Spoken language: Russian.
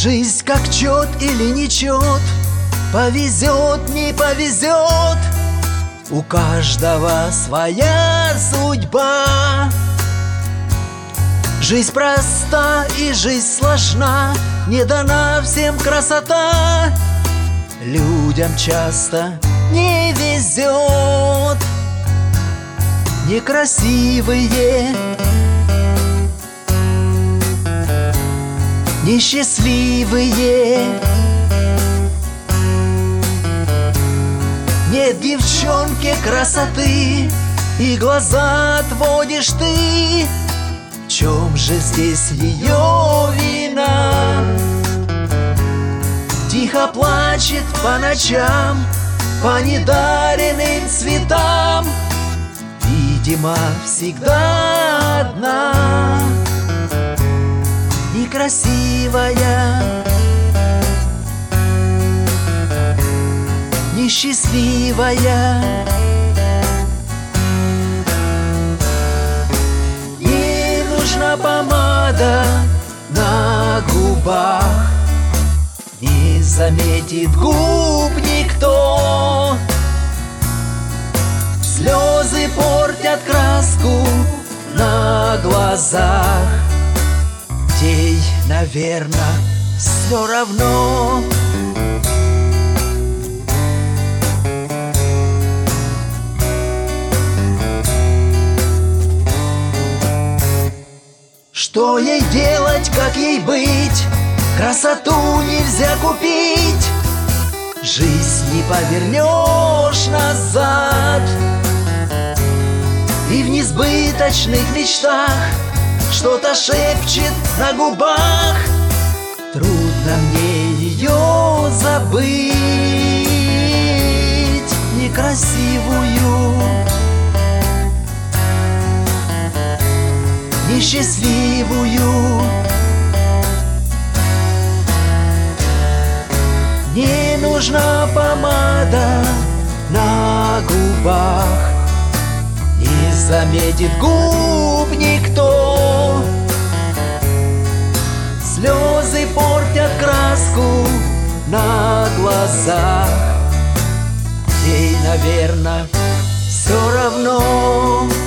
Жизнь как чет или не чет, повезет, не повезет, у каждого своя судьба. Жизнь проста и жизнь сложна, не дана всем красота. Людям часто не везет. Некрасивые, несчастливые. Нет девчонки красоты, и глаза отводишь ты. В чем же здесь ее вина? Тихо плачет по ночам, по недаренным цветам, видимо, всегда одна. Некрасивая, несчастливая. Ей нужна помада на губах, не заметит губ никто. Слезы портят краску на глазах, ей, наверное, все равно. Что ей делать, как ей быть? Красоту нельзя купить. Жизнь не повернешь назад. И в несбыточных мечтах что-то шепчет на губах. Трудно мне ее забыть. Некрасивую, несчастливую. Не нужна помада на губах, не заметит губ никто. Слезы портят краску на глазах, ей, наверное, все равно.